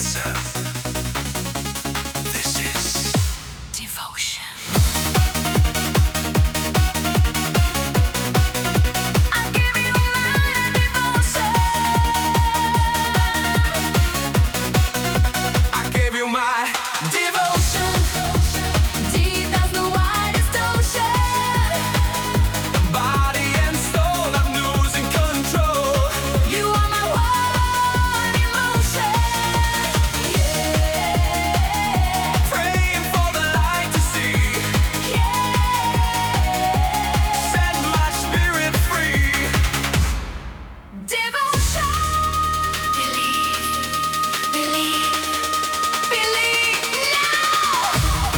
yourself. This is devotion. I give you my devotion. I give you my devotion. Deep as the widest ocean. Body and soul, I'm losing control. You are my one emotion. Yeah. Praying for the light to see. Yeah. Set my spirit free. Devotion. Believe now.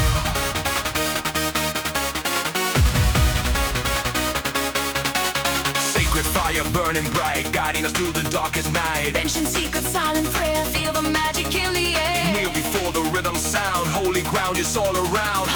Sacred fire burning bright, guiding us through the darkest night. Ancient secret, silent prayer, feel the magic in the air. Kneel before the rhythm sound, holy ground is all around.